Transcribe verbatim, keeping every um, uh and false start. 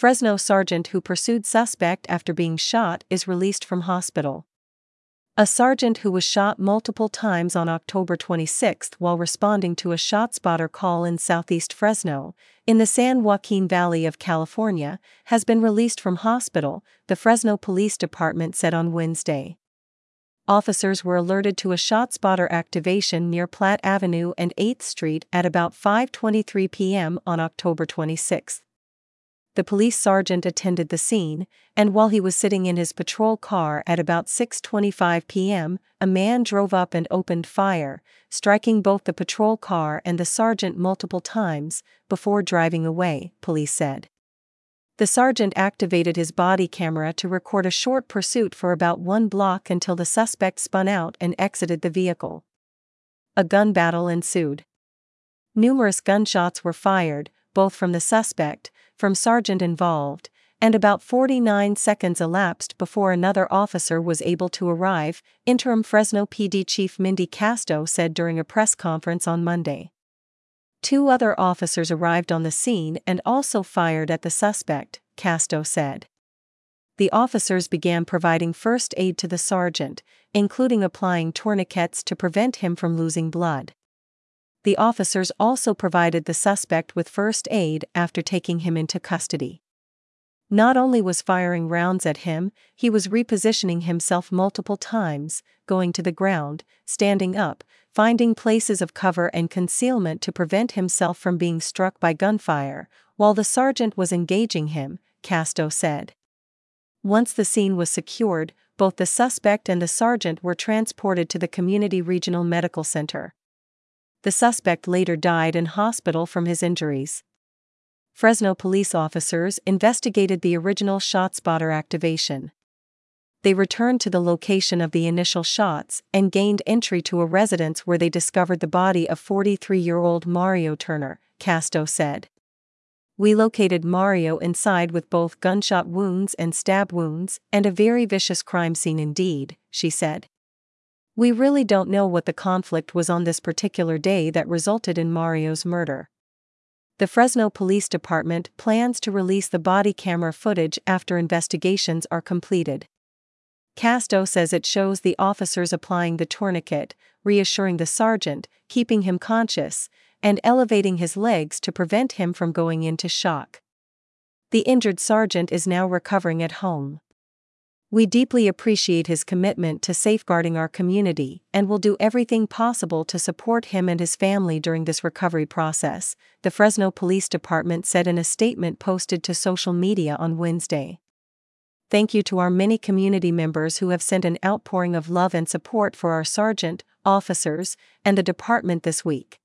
Fresno sergeant who pursued suspect after being shot is released from hospital. A sergeant who was shot multiple times on October twenty-sixth while responding to a ShotSpotter call in southeast Fresno, in the San Joaquin Valley of California, has been released from hospital, the Fresno Police Department said on Wednesday. Officers were alerted to a ShotSpotter activation near Platt Avenue and eighth Street at about five twenty-three p m on October twenty-sixth. The police sergeant attended the scene, and while he was sitting in his patrol car at about six twenty-five p m, a man drove up and opened fire, striking both the patrol car and the sergeant multiple times, before driving away, police said. The sergeant activated his body camera to record a short pursuit for about one block until the suspect spun out and exited the vehicle. A gun battle ensued. Numerous gunshots were fired, both from the suspect, from sergeant involved, and about forty-nine seconds elapsed before another officer was able to arrive, interim Fresno P D Chief Mindy Casto said during a press conference on Monday. Two other officers arrived on the scene and also fired at the suspect, Casto said. The officers began providing first aid to the sergeant, including applying tourniquets to prevent him from losing blood. The officers also provided the suspect with first aid after taking him into custody. Not only was firing rounds at him, he was repositioning himself multiple times, going to the ground, standing up, finding places of cover and concealment to prevent himself from being struck by gunfire, while the sergeant was engaging him, Casto said. Once the scene was secured, both the suspect and the sergeant were transported to the Community Regional Medical Center. The suspect later died in hospital from his injuries. Fresno police officers investigated the original ShotSpotter activation. They returned to the location of the initial shots and gained entry to a residence where they discovered the body of forty-three-year-old Mario Turner, Casto said. We located Mario inside with both gunshot wounds and stab wounds, and a very vicious crime scene indeed, she said. We really don't know what the conflict was on this particular day that resulted in Mario's murder. The Fresno Police Department plans to release the body camera footage after investigations are completed. Casto says it shows the officers applying the tourniquet, reassuring the sergeant, keeping him conscious, and elevating his legs to prevent him from going into shock. The injured sergeant is now recovering at home. We deeply appreciate his commitment to safeguarding our community and will do everything possible to support him and his family during this recovery process, the Fresno Police Department said in a statement posted to social media on Wednesday. Thank you to our many community members who have sent an outpouring of love and support for our sergeant, officers, and the department this week.